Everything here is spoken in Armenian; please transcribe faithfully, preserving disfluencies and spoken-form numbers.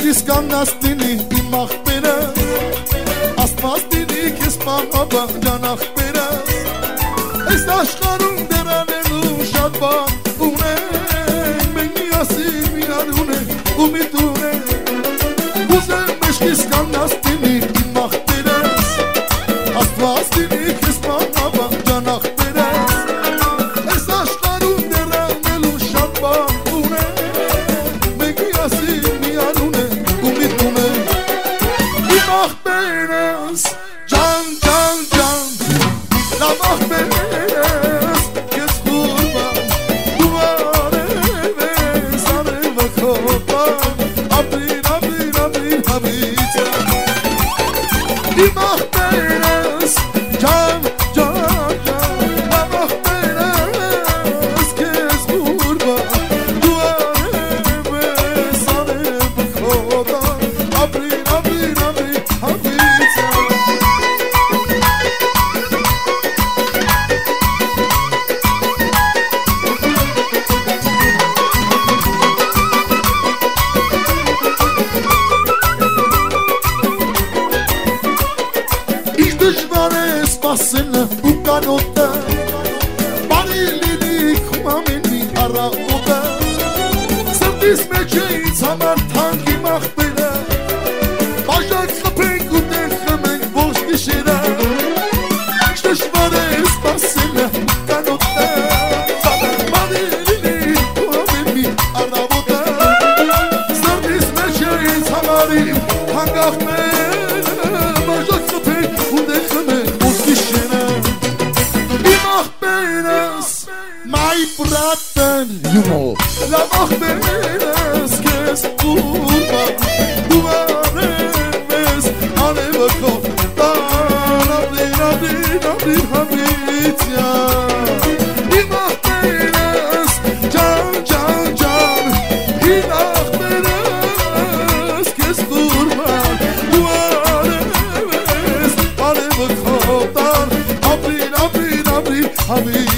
մեջքիս կաննաստինի իմ աղբերս Աստվածտինի կես պաղաբա ջան աղբերս Այս աշխարում դերանելու շատ բան ունենք Մենք միասին միան ունենք ու միտ ունենք Ուզեմ մեջքիս կաննաստինի իմ աղբերս Աստվածտինի կես պաղաբա ջան աղբերս Այս աշխարում դերանելու շատ բան Can can can La mahberes Kes kurban Duvare ve Sare ve kopan Abrin abrin abrin habita Di mahberes Can can can La mahberes Kes kurban Duvare ve Sare ve kopan Abrin abrin abrin habita Dışarı espasını bu kanota Barilini kumamini ara oda Sırtis meceyi tamar tangi mahbele Bajak kapeng u dekhemen boş kişire Dışarı espasını bu kanota Barilini kumamini ara oda Sırtis meceyi tamari tangi ahmele Bajak kapeng u dekhemen My brother, you know La mahberes kes kurban Duvaremes aleva kotan Abrin abrin abrin habit ya Di mahberes can can can Di mahberes kes kurban Duvaremes aleva kotan Abrin abrin abrin habit